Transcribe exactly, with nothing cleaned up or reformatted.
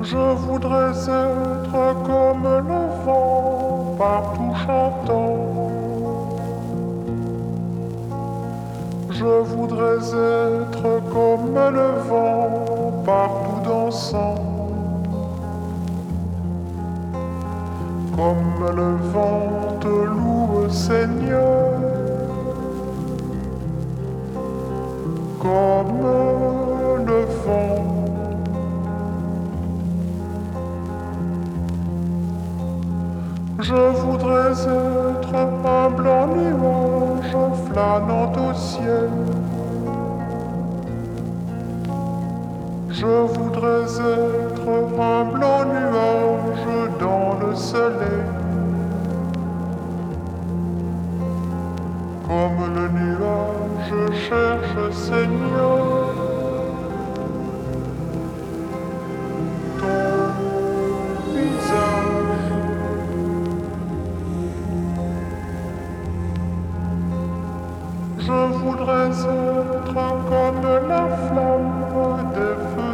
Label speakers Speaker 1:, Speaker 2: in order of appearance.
Speaker 1: Je voudrais être comme le vent, partout chantant. Je voudrais être comme le vent, partout dansant. Comme le vent te loue, Seigneur. Comme le vent. Je voudrais être un blanc nuage flânant au ciel. Je voudrais être un blanc nuage dans le soleil. Comme le nuage cherche, Seigneur, ton visage. Je voudrais être comme la flamme des feux